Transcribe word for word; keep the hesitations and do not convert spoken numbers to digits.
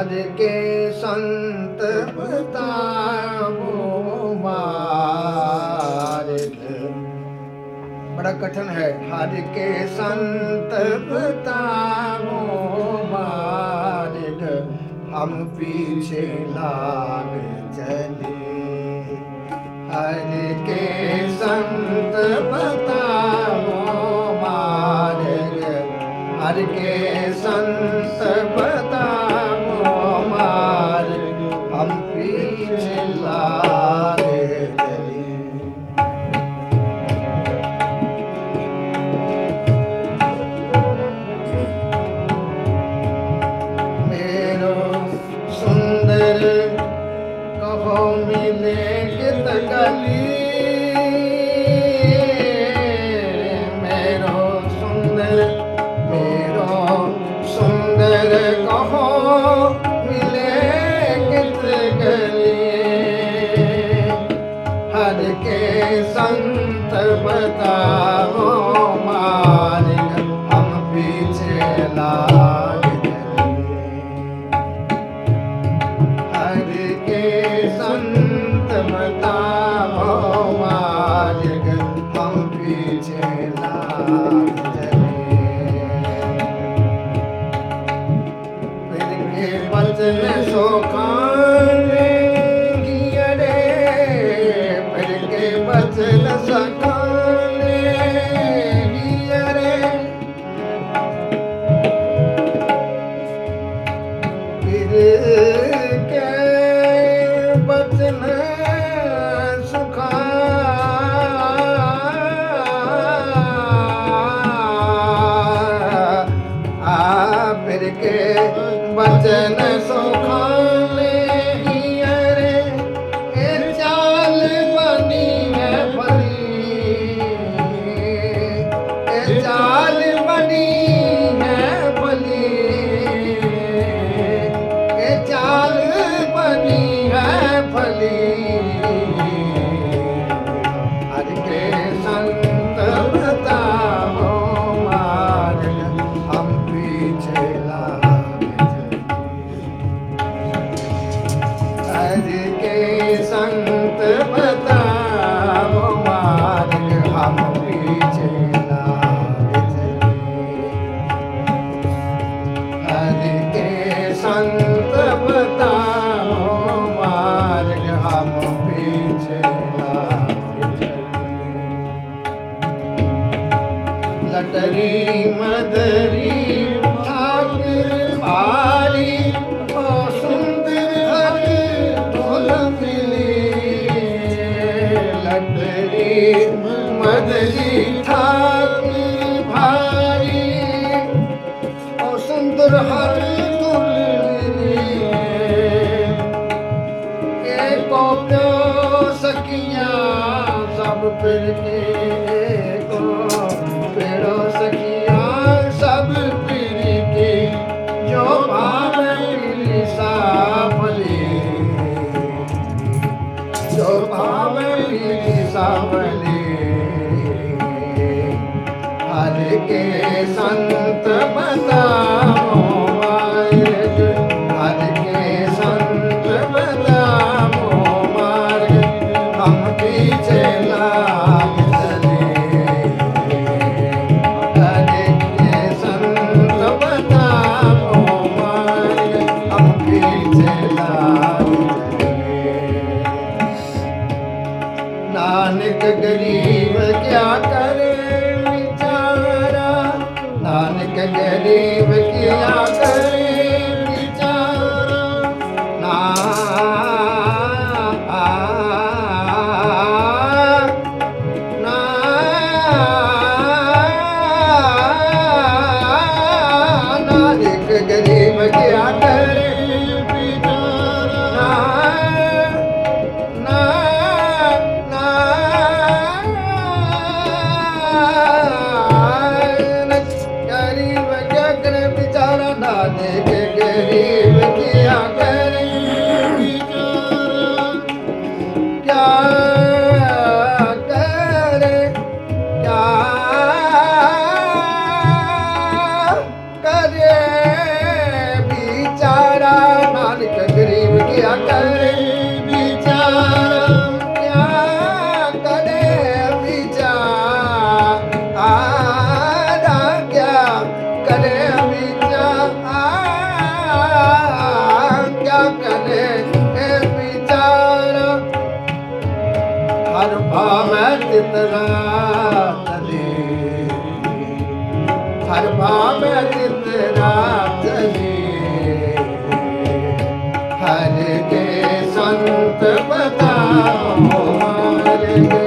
हर के संत बताओ मार्ग। बड़ा कठिन है। हर के संत बताओ मार्ग, हम पीछे लाग चले। हर के संत बताओ मार्ग, हर के संत बताओ मार्ग, हम पीछे लाग चले। मेरो सुंदर कहो मिले कित गली, मेरो सुंदर मेरो सुंदर कहो मिले कित गली। हर के संत बताओ मार्ग, हम पीछे लाग चले। हर के संत बताओ मार्ग, हम पीछे लाग चले। फिर के बचन सो खाने गियरे, फिर के बचन सो खाने गियरे। फिर के बचन सुखा आ, फिर के बचन सुखाने हियरे। ए चाल बनी है भली, ए चाल बनी है भली, ए चाल बनी है भली। हर के संत बताओ मार्ग, हम पीछे लाग चले। हर के संत बताओ मार्ग, हम पीछे लाग चले। हर के संत बताओ मार्ग, हम पीछे लाग चले। लटरी मदरी ठाकुर भारी, ओ सुंदर हर ढोल मिली। लटरी मदरी ठाकुर भारी, ओ सुंदर हर ढोल मिली। एको प्यो सखिया सब फिर के, एको पेड़ो सखिया सब फिर के। जो भाव पीली साफली, जो भाव पीली साफली। हर के संत बताओ मार्ग, हर के संत बताओ मार्ग, हम पीछे लाग चले। हर के संत बताओ मार्ग, हम पीछे लाग चले। नानक गरीब क्या करे बेचारा, नानक गरीब क्या करे बेचारा। ना ना नानक गरीब क्या करे बेचारा। ना ना गरीब क्या करे बेचारा, नानक गरीब क्या करे बेचारा। क्या करे क्या करे बेचारा। चितरा चले हर भाव चितरा चले हर के संत बताओ हर के